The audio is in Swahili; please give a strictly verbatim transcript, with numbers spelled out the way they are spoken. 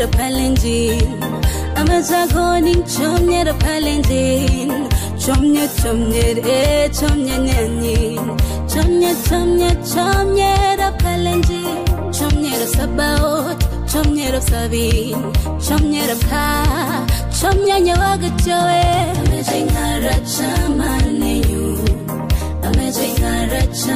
chomnyera palengin amazagoning chomnyera palengin chomnya chomnyera chomnya nyanin chomnya chomnya chomnyera palengin chomnyera sabaot chomnyera sabin chomnyera ka chomnya nyawaga chowe amejingara chamaneyu amejingara